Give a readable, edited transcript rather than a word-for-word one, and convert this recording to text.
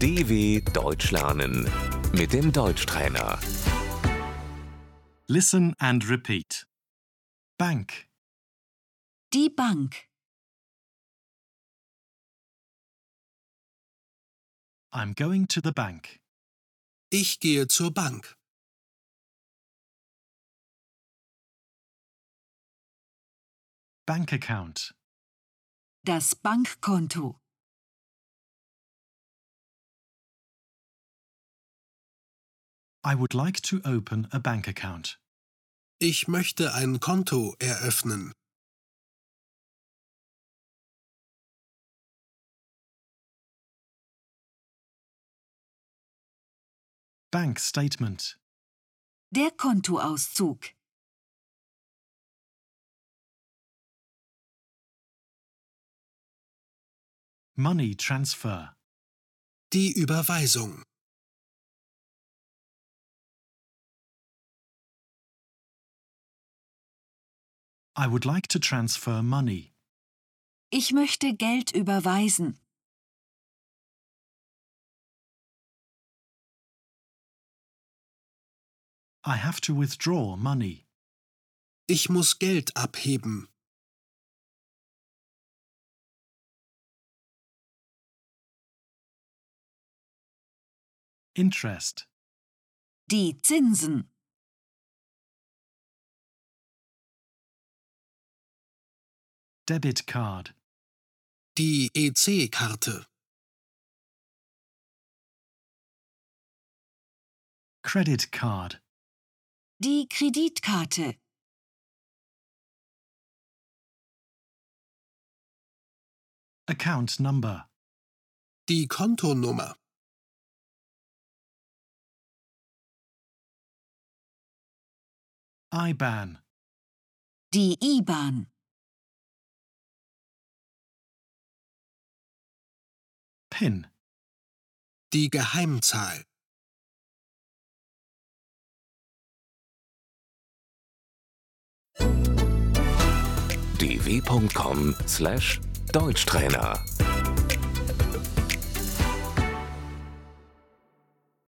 DW Deutsch lernen mit dem Deutschtrainer. Listen and repeat. Bank, Die Bank. I'm going to the bank. Ich gehe zur Bank. Bank account, Das Bankkonto. I would like to open a bank account. Ich möchte ein Konto eröffnen. Bank statement, Der Kontoauszug. money transfer, Die Überweisung. I would like to transfer money. Ich möchte Geld überweisen. I have to withdraw money. Ich muss Geld abheben. Interest, Die Zinsen. debit card, Die EC-Karte. credit card, Die Kreditkarte. account number, Die Kontonummer. IBAN, Die IBAN. PIN, Die Geheimzahl. dw.com/Deutschtrainer